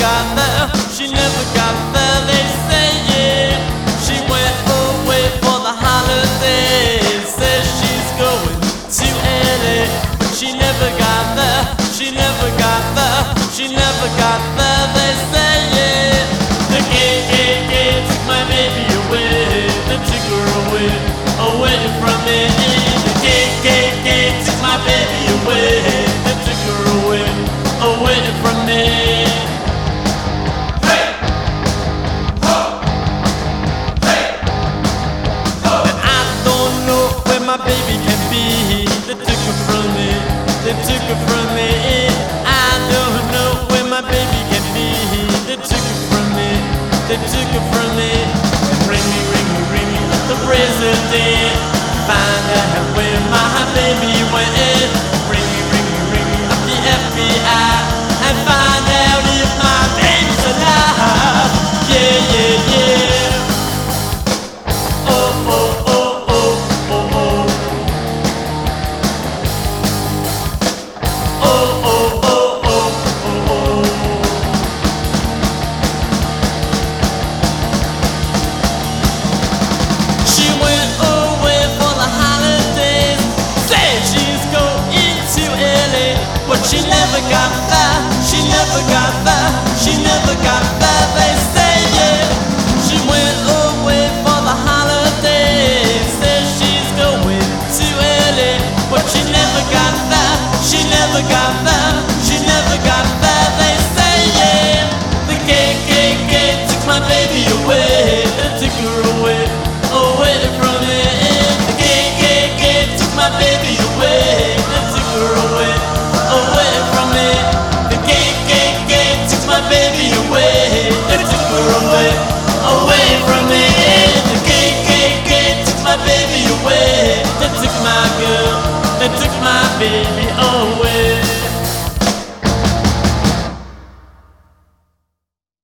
got there, she never got there, they say, yeah. She went away for the holidays, says she's going to LA. But she never got there, she never got there, she never got there, they say, yeah. The gay took my baby away, they took her away, away from me. The gay took my baby away, they took her away, away from me. Hey! Ho! Hey! Ho! And I don't know where my baby can be, they took her from me, they took her from me. I don't know where my baby can be, they took her from me, they took her from me. And ring me, the president.